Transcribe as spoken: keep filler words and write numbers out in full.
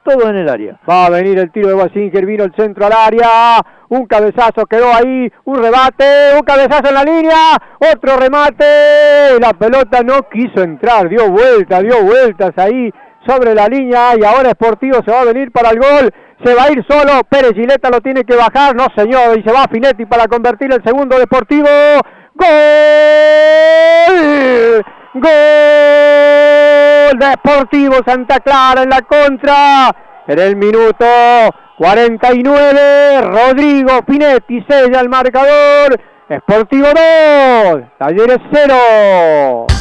todo en el área. Va a venir el tiro de Wasinger, vino el centro al área, un cabezazo quedó ahí, un rebate, un cabezazo en la línea, otro remate, la pelota no quiso entrar, dio vueltas, dio vueltas ahí sobre la línea y ahora Sportivo se va a venir para el gol, se va a ir solo, Pérez Gileta lo tiene que bajar, no señor, y se va Finetti para convertir el segundo de Sportivo, ¡gol! ¡Gol de Sportivo Santa Clara en la contra! En el minuto cuarenta y nueve, Rodrigo Finetti sella el marcador, Sportivo dos, Talleres cero.